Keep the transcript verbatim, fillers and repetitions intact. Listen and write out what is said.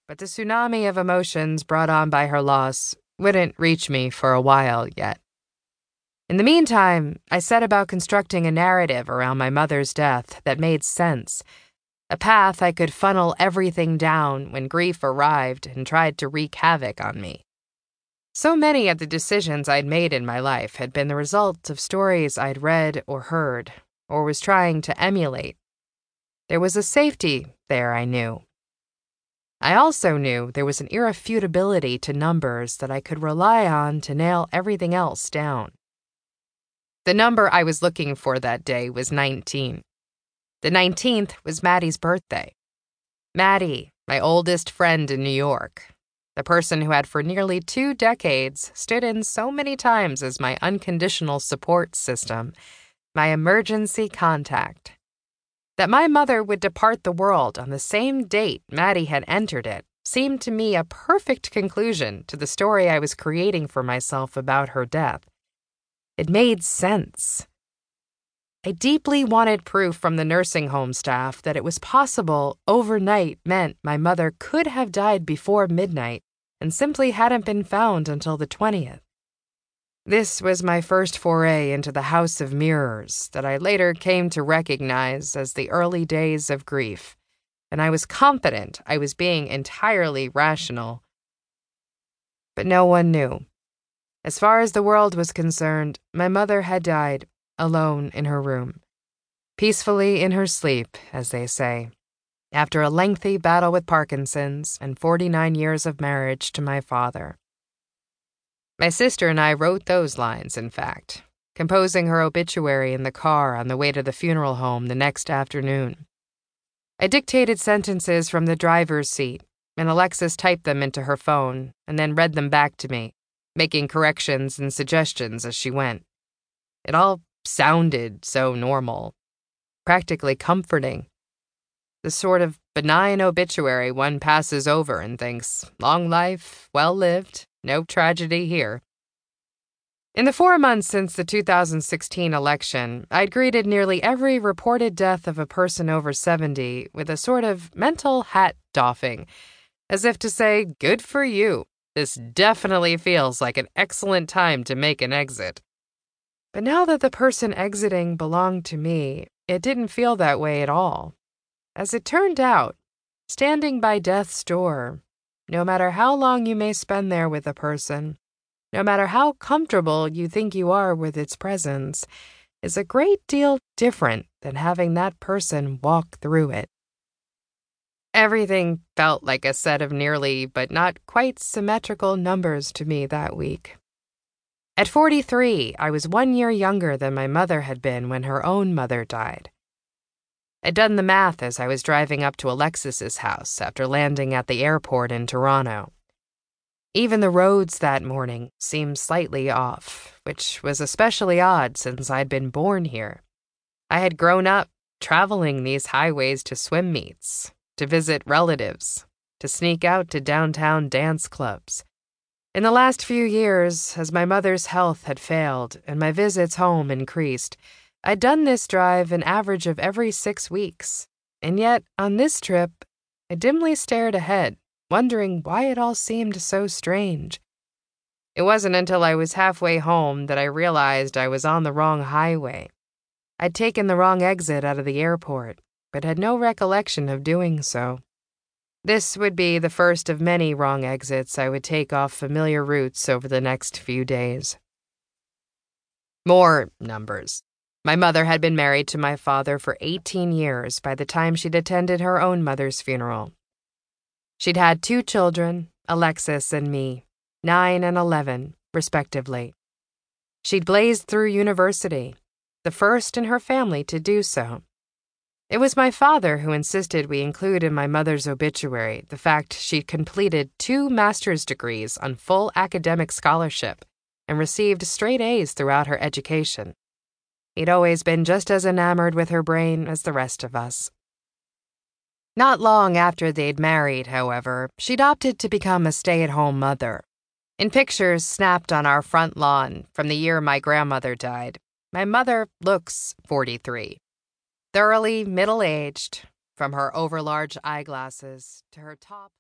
but the tsunami of emotions brought on by her loss wouldn't reach me for a while yet. In the meantime, I set about constructing a narrative around my mother's death that made sense, a path I could funnel everything down when grief arrived and tried to wreak havoc on me. So many of the decisions I'd made in my life had been the result of stories I'd read or heard, or was trying to emulate. There was a safety there, I knew. I also knew there was an irrefutability to numbers that I could rely on to nail everything else down. The number I was looking for that day was nineteen. The nineteenth was Maddie's birthday. Maddie, my oldest friend in New York, the person who had for nearly two decades stood in so many times as my unconditional support system, my emergency contact. That my mother would depart the world on the same date Maddie had entered it seemed to me a perfect conclusion to the story I was creating for myself about her death. It made sense. I deeply wanted proof from the nursing home staff that it was possible overnight meant my mother could have died before midnight and simply hadn't been found until the twentieth. This was my first foray into the house of mirrors that I later came to recognize as the early days of grief, and I was confident I was being entirely rational. But no one knew. As far as the world was concerned, my mother had died, alone in her room. Peacefully in her sleep, as they say, after a lengthy battle with Parkinson's and forty-nine years of marriage to my father. My sister and I wrote those lines, in fact, composing her obituary in the car on the way to the funeral home the next afternoon. I dictated sentences from the driver's seat, and Alexis typed them into her phone and then read them back to me, making corrections and suggestions as she went. It all sounded so normal, practically comforting. The sort of benign obituary one passes over and thinks, long life, well lived, no tragedy here. In the four months since the two thousand sixteen election, I'd greeted nearly every reported death of a person over seventy with a sort of mental hat doffing, as if to say, good for you. This definitely feels like an excellent time to make an exit. But now that the person exiting belonged to me, it didn't feel that way at all. As it turned out, standing by death's door, no matter how long you may spend there with a person, no matter how comfortable you think you are with its presence, is a great deal different than having that person walk through it. Everything felt like a set of nearly but not quite symmetrical numbers to me that week. At forty-three, I was one year younger than my mother had been when her own mother died. I'd done the math as I was driving up to Alexis's house after landing at the airport in Toronto. Even the roads that morning seemed slightly off, which was especially odd since I'd been born here. I had grown up traveling these highways to swim meets, to visit relatives, to sneak out to downtown dance clubs. In the last few years, as my mother's health had failed and my visits home increased, I'd done this drive an average of every six weeks, and yet, on this trip, I dimly stared ahead, wondering why it all seemed so strange. It wasn't until I was halfway home that I realized I was on the wrong highway. I'd taken the wrong exit out of the airport, but had no recollection of doing so. This would be the first of many wrong exits I would take off familiar routes over the next few days. More numbers. My mother had been married to my father for eighteen years by the time she'd attended her own mother's funeral. She'd had two children, Alexis and me, nine and eleven, respectively. She'd blazed through university, the first in her family to do so. It was my father who insisted we include in my mother's obituary the fact she'd completed two master's degrees on full academic scholarship and received straight A's throughout her education. He'd always been just as enamored with her brain as the rest of us. Not long after they'd married, however, she'd opted to become a stay-at-home mother. In pictures snapped on our front lawn from the year my grandmother died, my mother looks forty-three. Thoroughly middle-aged, from her overlarge eyeglasses to her top...